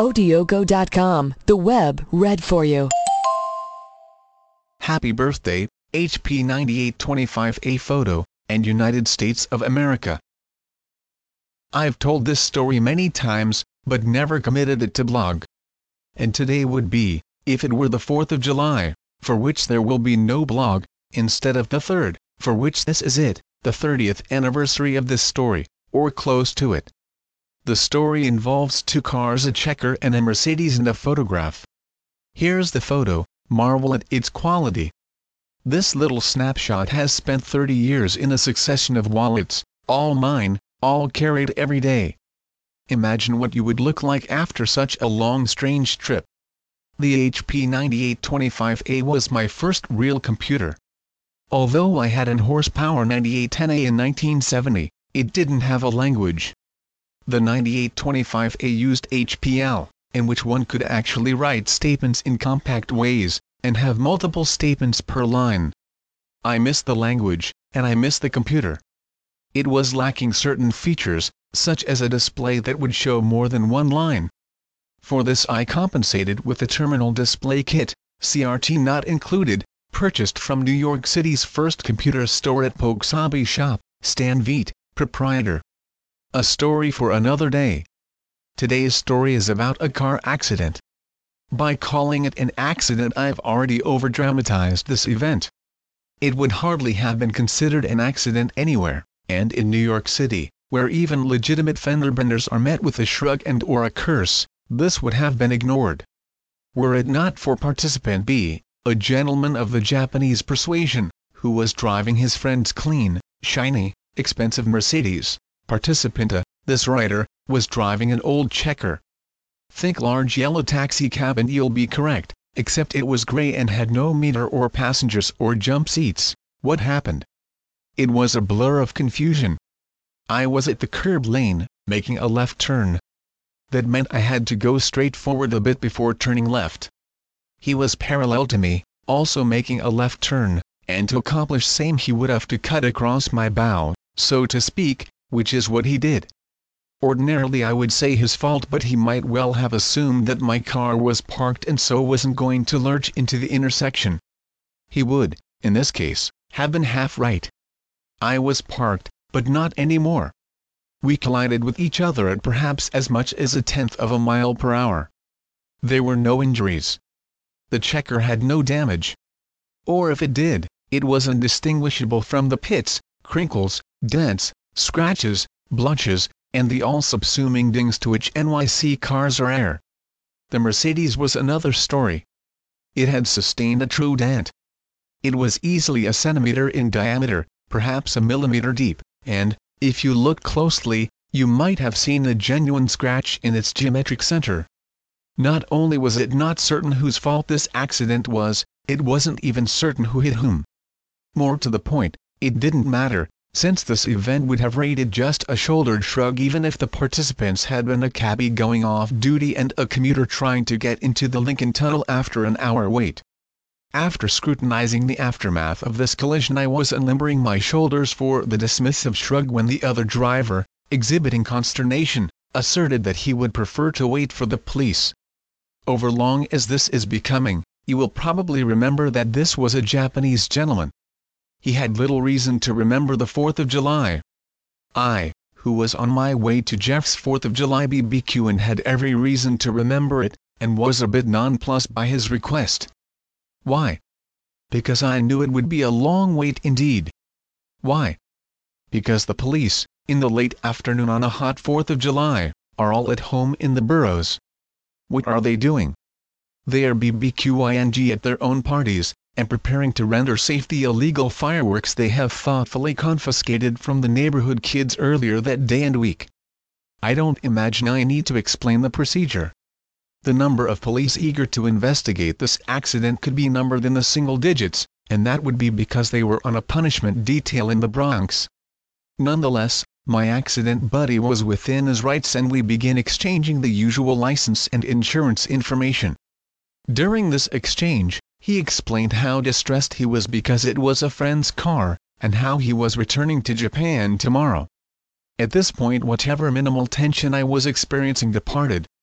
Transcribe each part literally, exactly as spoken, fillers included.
Odiogo dot com, the web read for you. Happy birthday, H P ninety-eight twenty-five A photo, and United States of America. I've told this story many times, but never committed it to blog. And today would be, if it were the fourth of July, for which there will be no blog, instead of the third, for which this is it, the thirtieth anniversary of this story, or close to it. The story involves two cars, a checker and a Mercedes, and a photograph. Here's the photo, marvel at its quality. This little snapshot has spent thirty years in a succession of wallets, all mine, all carried every day. Imagine what you would look like after such a long strange trip. The H P ninety-eight twenty-five A was my first real computer. Although I had an horsepower ninety-eight ten A in nineteen seventy, it didn't have a language. The ninety-eight twenty-five A used H P L, in which one could actually write statements in compact ways, and have multiple statements per line. I miss the language, and I miss the computer. It was lacking certain features, such as a display that would show more than one line. For this I compensated with a terminal display kit, C R T not included, purchased from New York City's first computer store at Poke's Hobby Shop, Stan Veet, proprietor. A story for another day. Today's story is about a car accident. By calling it an accident, I've already overdramatized this event. It would hardly have been considered an accident anywhere, and in New York City, where even legitimate fender benders are met with a shrug and or a curse, this would have been ignored. Were it not for participant B, a gentleman of the Japanese persuasion, who was driving his friend's clean, shiny, expensive Mercedes, participant A, this writer, was driving an old checker. Think large yellow taxi cab and you'll be correct, except it was gray and had no meter or passengers or jump seats. What happened? It was a blur of confusion. I was at the curb lane, making a left turn. That meant I had to go straight forward a bit before turning left. He was parallel to me, also making a left turn, and to accomplish same he would have to cut across my bow, so to speak, which is what he did. Ordinarily I would say his fault, but he might well have assumed that my car was parked and so wasn't going to lurch into the intersection. He would, in this case, have been half right. I was parked, but not anymore. We collided with each other at perhaps as much as a tenth of a mile per hour. There were no injuries. The checker had no damage. Or if it did, it was indistinguishable from the pits, crinkles, dents, scratches, blotches, and the all-subsuming dings to which N Y C cars are heir. The Mercedes was another story. It had sustained a true dent. It was easily a centimeter in diameter, perhaps a millimeter deep, and, if you looked closely, you might have seen a genuine scratch in its geometric center. Not only was it not certain whose fault this accident was, it wasn't even certain who hit whom. More to the point, it didn't matter, since this event would have rated just a shouldered shrug even if the participants had been a cabbie going off duty and a commuter trying to get into the Lincoln Tunnel after an hour wait. After scrutinizing the aftermath of this collision, I was unlimbering my shoulders for the dismissive shrug when the other driver, exhibiting consternation, asserted that he would prefer to wait for the police. Overlong as this is becoming, you will probably remember that this was a Japanese gentleman. He had little reason to remember the fourth of July. I, who was on my way to Jeff's fourth of July B B Q and had every reason to remember it, and was a bit nonplussed by his request. Why? Because I knew it would be a long wait indeed. Why? Because the police, in the late afternoon on a hot fourth of July, are all at home in the boroughs. What are they doing? They are BBQing at their own parties, and preparing to render safe the illegal fireworks they have thoughtfully confiscated from the neighborhood kids earlier that day and week. I don't imagine I need to explain the procedure. The number of police eager to investigate this accident could be numbered in the single digits, and that would be because they were on a punishment detail in the Bronx. Nonetheless, my accident buddy was within his rights and we began exchanging the usual license and insurance information. During this exchange, he explained how distressed he was because it was a friend's car, and how he was returning to Japan tomorrow. At this point whatever minimal tension I was experiencing departed.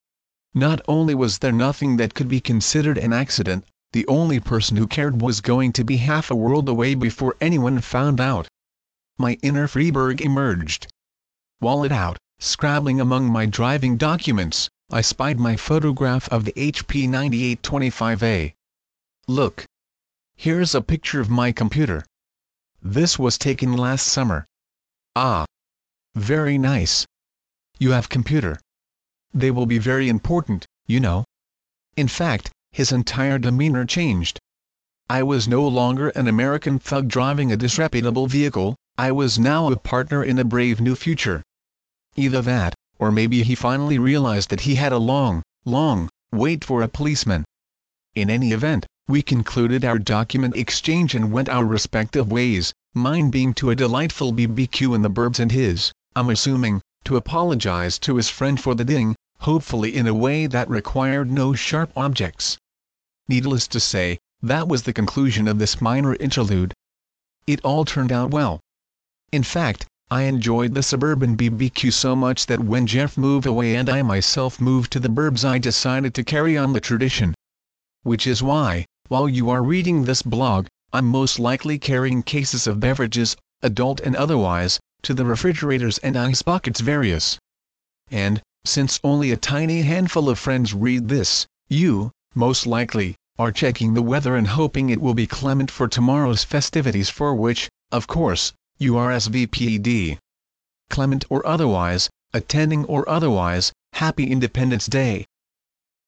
Not only was there nothing that could be considered an accident, the only person who cared was going to be half a world away before anyone found out. My inner Freeburg emerged. Wallet out, scrabbling among my driving documents, I spied my photograph of the H P ninety-eight twenty-five A. Look. Here's a picture of my computer. This was taken last summer. Ah. Very nice. You have computer. They will be very important, you know. In fact, his entire demeanor changed. I was no longer an American thug driving a disreputable vehicle, I was now a partner in a brave new future. Either that, or maybe he finally realized that he had a long, long, wait for a policeman. In any event, we concluded our document exchange and went our respective ways, mine being to a delightful B B Q in the burbs and his, I'm assuming, to apologize to his friend for the ding, hopefully in a way that required no sharp objects. Needless to say, that was the conclusion of this minor interlude. It all turned out well. In fact, I enjoyed the suburban B B Q so much that when Jeff moved away and I myself moved to the burbs, I decided to carry on the tradition. Which is why, while you are reading this blog, I'm most likely carrying cases of beverages, adult and otherwise, to the refrigerators and ice buckets various. And, since only a tiny handful of friends read this, you, most likely, are checking the weather and hoping it will be clement for tomorrow's festivities, for which, of course, you are S V P D. Clement or otherwise, attending or otherwise, Happy Independence Day.